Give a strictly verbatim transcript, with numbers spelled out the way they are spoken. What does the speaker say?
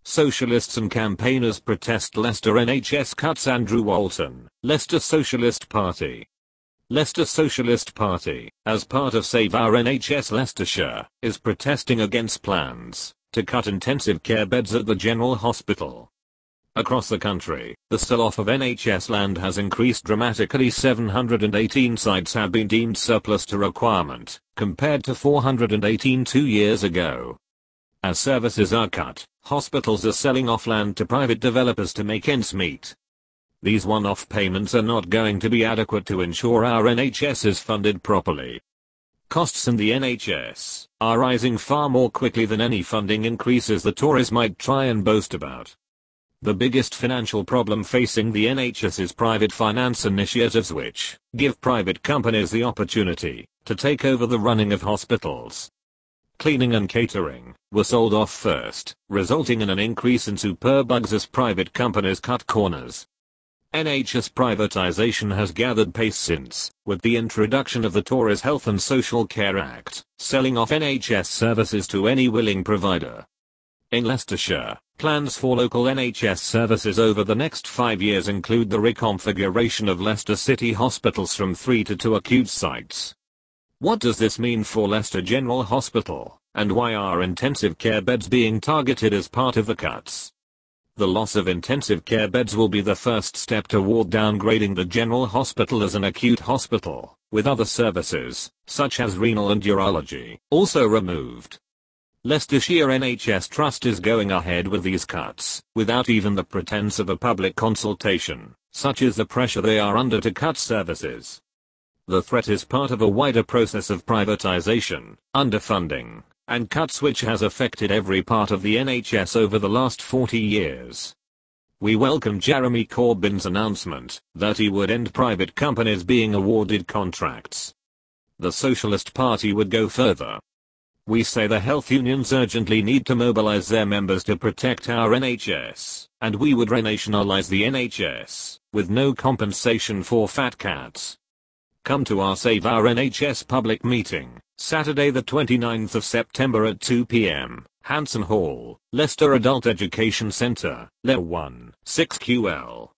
Socialists and campaigners protest Leicester N H S cuts. Andrew Walton, Leicester Socialist Party. Leicester Socialist Party, as part of Save Our N H S Leicestershire, is protesting against plans to cut intensive care beds at the General Hospital. Across the country, the sell-off of N H S land has increased dramatically. seven hundred eighteen sites have been deemed surplus to requirement, compared to four hundred eighteen two years ago. As services are cut, hospitals are selling off land to private developers to make ends meet. These one-off payments are not going to be adequate to ensure our N H S is funded properly. Costs in the N H S are rising far more quickly than any funding increases the Tories might try and boast about. The biggest financial problem facing the N H S is private finance initiatives which give private companies the opportunity to take over the running of hospitals. Cleaning and catering were sold off first, resulting in an increase in superbugs as private companies cut corners. N H S privatization has gathered pace since, with the introduction of the Tories' Health and Social Care Act, selling off N H S services to any willing provider. In Leicestershire, plans for local N H S services over the next five years include the reconfiguration of Leicester City hospitals from three to two acute sites. What does this mean for Leicester General Hospital, and why are intensive care beds being targeted as part of the cuts? The loss of intensive care beds will be the first step toward downgrading the General Hospital as an acute hospital, with other services, such as renal and urology, also removed. Leicestershire N H S Trust is going ahead with these cuts, without even the pretense of a public consultation, such is the pressure they are under to cut services. The threat is part of a wider process of privatization, underfunding, and cuts which has affected every part of the N H S over the last forty years. We welcome Jeremy Corbyn's announcement that he would end private companies being awarded contracts. The Socialist Party would go further. We say the health unions urgently need to mobilize their members to protect our N H S, and we would renationalize the N H S, with no compensation for fat cats. Come to our Save Our N H S public meeting, Saturday the twenty-ninth of September at two p m, Hanson Hall, Leicester Adult Education Centre, Leicester one, six Q L.